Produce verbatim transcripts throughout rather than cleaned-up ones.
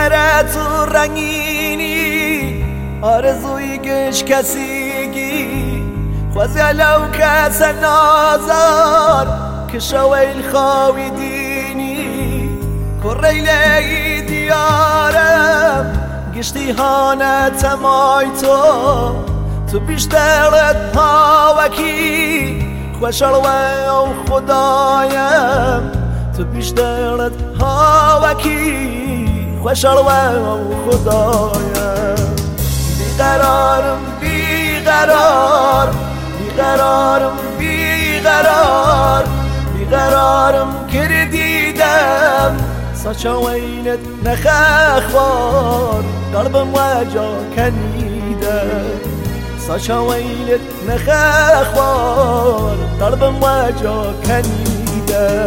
بره تو رنگینی آرزوی گش کسیگی خوزی لو کس نازار که شویل خواهی دینی کریلی دیارم گشتی هانه تمای تو تو بیشترت هاوکی خوشالوه او خدایم تو بیشترت هاوکی خوشالوه او خدایم بیقرارم بیقرار بیقرارم بیقرار بیقرارم کردیدم ساچا وینت نخخوار قلبم وجا کنیده ساچا وینت نخخوار قلبم وجا کنیده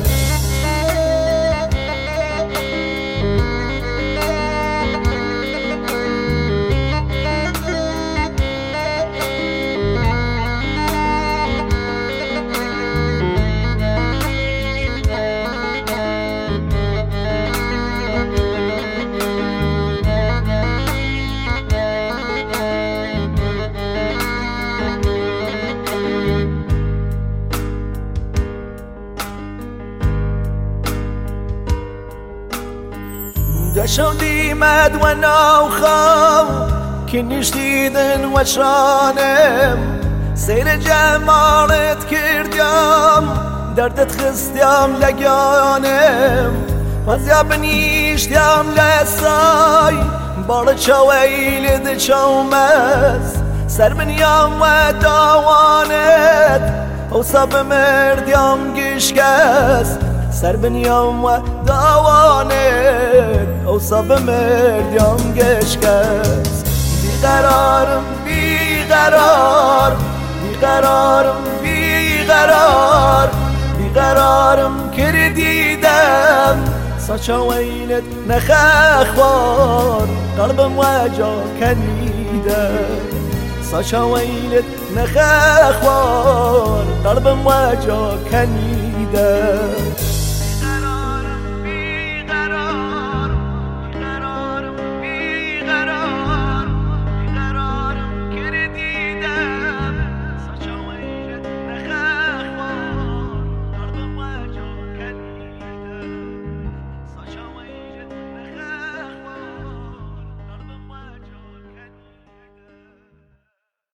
دشو دیمد و نوخم که نشتیدن و شانم سیر جمالت کردیم دردت خستیم لگانم وزیاب نیشتیم لسای بار چویل ده چومز سر بنیم و داوانت او سب مردیم گشکست سر بنیم و داوانت او سب مردیم گشکست بیقرارم بیقرار بیقرارم بیقرار بیقرارم کردیدم ساچا وینت نخخوار قلبم وجا کنیده ساچا وینت نخخوار قلبم وجا کنیده